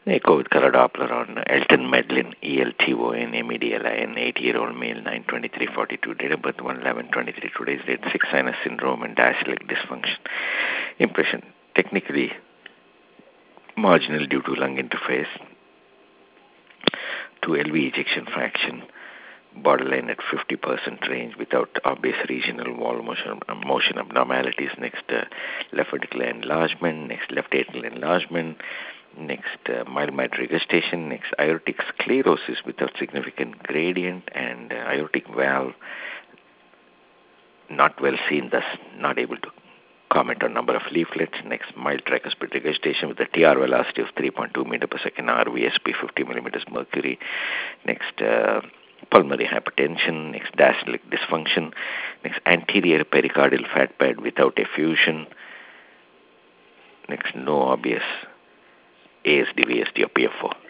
Echo with color Doppler on Elton Medlin, ELTON, 80-year-old male, 9/23/42, date of birth 1/11/23, today's date, 6 sinus syndrome and diastolic dysfunction. Impression, technically marginal due to lung interface, to LV ejection fraction, borderline at 50% range without obvious regional wall motion abnormalities. Next, left ventricular enlargement. Next, left atrial enlargement. Next, mild mitral regurgitation. Next, aortic sclerosis without significant gradient, and aortic valve not well seen, thus not able to comment on number of leaflets. Next, mild tricuspid regurgitation with a TR velocity of 3.2 meter per second, RVSP 50 millimeters mercury. Next, pulmonary hypertension. Next, diastolic dysfunction. Next, anterior pericardial fat pad without effusion. Next, no obvious ASD, VSD, or PFO.